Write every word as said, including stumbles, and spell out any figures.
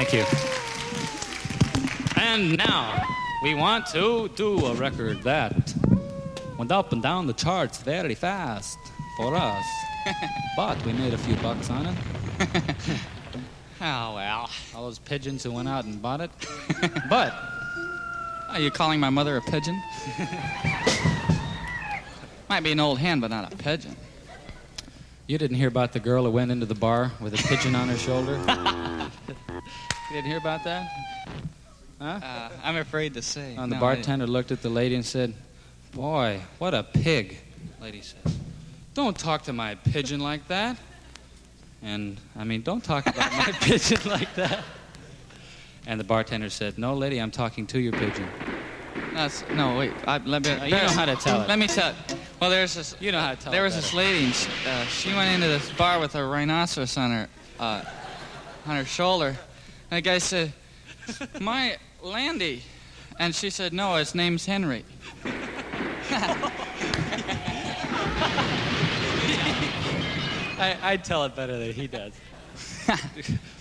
Thank you. And now, we want to do a record that went up and down the charts very fast for us. But we made a few bucks on it. Oh, well. All those pigeons who went out and bought it. But... Are you calling my mother a pigeon? Might be an old hen, but not a pigeon. You didn't hear about the girl who went into the bar with a pigeon on her shoulder? You didn't hear about that? Huh? Uh, I'm afraid to say. And the No, bartender looked at the lady and said, "Boy, what a pig." Lady said, "Don't talk to my pigeon like that." And, I mean, don't talk about my pigeon like that. And the bartender said, "No, lady, I'm talking to your pigeon." That's, no, wait. I, let me, Uh, you know how to tell it. Let me tell. Well, there's this. You know how to tell There it was this better. lady, and she, uh, she went into this bar with a rhinoceros on her, uh, on her shoulder. And the guy said, "My Landy," and she said, "No, his name's Henry." I, I tell it better than he does.